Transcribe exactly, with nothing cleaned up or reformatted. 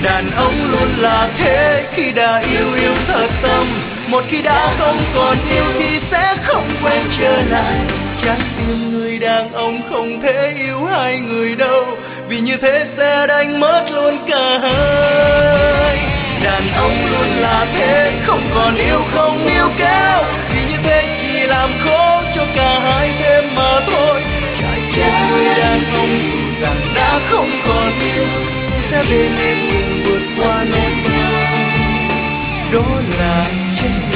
Đàn ông luôn là thế, khi đã yêu yêu thật tâm, một khi đã không còn yêu thì sẽ không quay trở lại. Trái tim người đàn ông không thể yêu hai người đâu, vì như thế sẽ đánh mất luôn cả hai. Đàn ông luôn là thế, không còn yêu không níu kéo, vì như thế chỉ làm khổ cho cả hai thêm mà thôi. Trái tim người đàn ông dù rằng đã không còn yêu, sẽ bên em mình vượt qua nỗi đau, đó là chân